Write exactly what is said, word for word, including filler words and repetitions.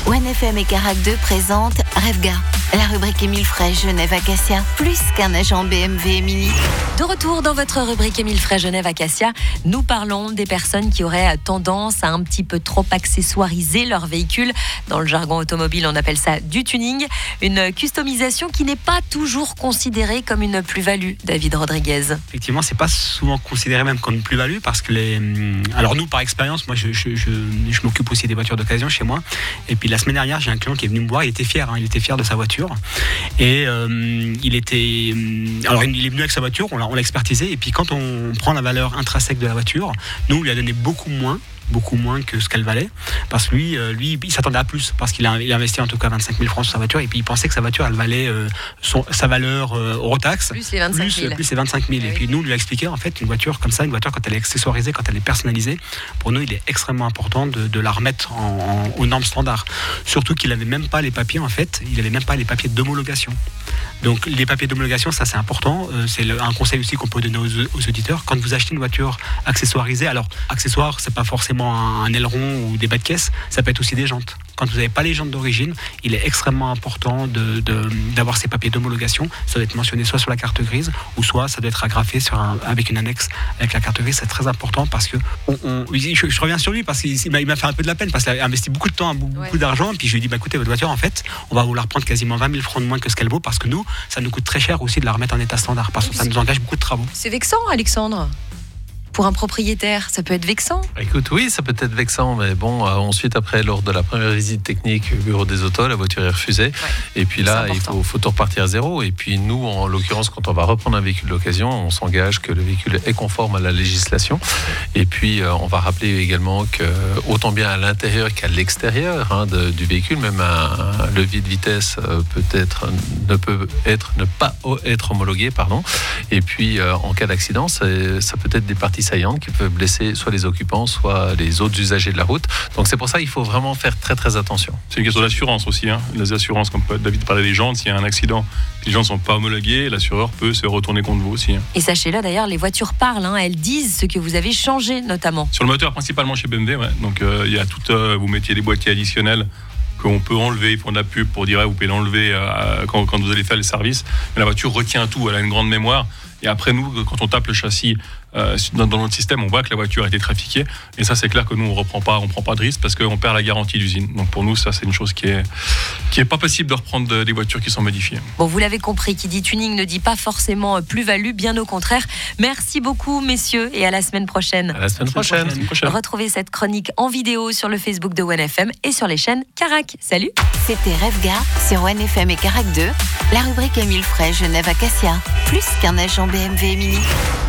One F M et Carac deux présente Revga, la rubrique Émile Frey Genève Acacia, plus qu'un agent B M W Mini. De retour dans votre rubrique Émile Frey Genève Acacia, nous parlons des personnes qui auraient tendance à un petit peu trop accessoiriser leur véhicule. Dans le jargon automobile, on appelle ça du tuning. Une customisation qui n'est pas toujours considérée comme une plus-value, David Rodriguez. Effectivement, c'est pas souvent considéré même comme une plus-value parce que les... Alors nous, par expérience, moi je, je, je, je m'occupe aussi des voitures d'occasion chez moi. Et puis la semaine dernière, j'ai un client qui est venu me voir, il était fier, hein, il était fier de sa voiture. Et euh, il était... Alors il est venu avec sa voiture, on l'a, on l'a expertisé. Et puis quand on prend la valeur intrinsèque de la voiture, nous on lui a donné beaucoup moins. beaucoup moins que ce qu'elle valait, parce que lui, euh, lui il s'attendait à plus, parce qu'il a, il a investi en tout cas vingt-cinq mille francs sur sa voiture, et puis il pensait que sa voiture, elle valait euh, son, sa valeur euh, hors taxe, plus les vingt-cinq mille. Plus, plus les vingt-cinq mille. Ah, et oui. Puis nous, on lui a expliqué, en fait, une voiture comme ça, une voiture quand elle est accessoirisée, quand elle est personnalisée, pour nous, il est extrêmement important de, de la remettre en, en, aux normes standards. Surtout qu'il n'avait même pas les papiers, en fait, il n'avait même pas les papiers d'homologation. Donc les papiers d'homologation, ça c'est important, euh, c'est le, un conseil aussi qu'on peut donner aux, aux auditeurs. Quand vous achetez une voiture accessoirisée, alors accessoire, c'est pas forcément un, un aileron ou des bas de caisse, ça peut être aussi des jantes. Quand vous n'avez pas les jantes d'origine, il est extrêmement important de, de, d'avoir ces papiers d'homologation. Ça doit être mentionné soit sur la carte grise, ou soit ça doit être agrafé sur un, avec une annexe avec la carte grise. C'est très important parce que on, on, je, je reviens sur lui parce qu'il il m'a, il m'a fait un peu de la peine parce qu'il a investi beaucoup de temps, beaucoup ouais. d'argent. Et puis je lui ai dit, bah, écoutez, votre voiture, en fait, on va vous la reprendre quasiment vingt mille francs de moins que ce qu'elle vaut parce que nous, ça nous coûte très cher aussi de la remettre en état standard parce que ça nous engage beaucoup de travaux. C'est vexant, Alexandre. Pour un propriétaire, ça peut être vexant. Écoute, oui, ça peut être vexant, mais bon, euh, ensuite, après, lors de la première visite technique au bureau des autos, la voiture est refusée. Ouais, et puis là, il faut, faut tout repartir à zéro. Et puis nous, en l'occurrence, quand on va reprendre un véhicule d'occasion, on s'engage que le véhicule est conforme à la législation. Et puis, euh, on va rappeler également que autant bien à l'intérieur qu'à l'extérieur hein, de, du véhicule, même un, un levier de vitesse euh, peut être, ne peut être, ne pas être homologué, pardon. Et puis, euh, en cas d'accident, ça peut être des parties saillantes qui peuvent blesser soit les occupants, soit les autres usagers de la route. Donc c'est pour ça qu'il faut vraiment faire très très attention. C'est une question d'assurance aussi. Hein. Les assurances, comme David parlait des jantes, s'il y a un accident, les jantes ne sont pas homologuées, l'assureur peut se retourner contre vous aussi. Hein. Et sachez-le d'ailleurs, les voitures parlent, hein, elles disent ce que vous avez changé notamment. Sur le moteur, principalement chez B M W, ouais. Donc euh, il y a tout, euh, vous mettiez des boîtiers additionnels qu'on peut enlever, ils font de la pub pour dire, ouais, vous pouvez l'enlever euh, quand, quand vous allez faire les services. Mais la voiture retient tout, elle a une grande mémoire. Et après, nous, quand on tape le châssis euh, dans, dans notre système, on voit que la voiture a été trafiquée. Et ça, c'est clair que nous, on reprend pas, on prend pas de risque parce qu'on perd la garantie d'usine. Donc pour nous, ça, c'est une chose qui est, qui est pas possible de reprendre de, des voitures qui sont modifiées. Bon, vous l'avez compris, qui dit tuning ne dit pas forcément plus-value, bien au contraire. Merci beaucoup, messieurs, et à la semaine prochaine. À la semaine prochaine. prochaine. prochaine. Retrouvez cette chronique en vidéo sur le Facebook de One F M et sur les chaînes Carac. Salut. C'était Revga sur One F M et Carac deux, la rubrique Émile Frey Genève Acacia, plus qu'un agent B M W Mini.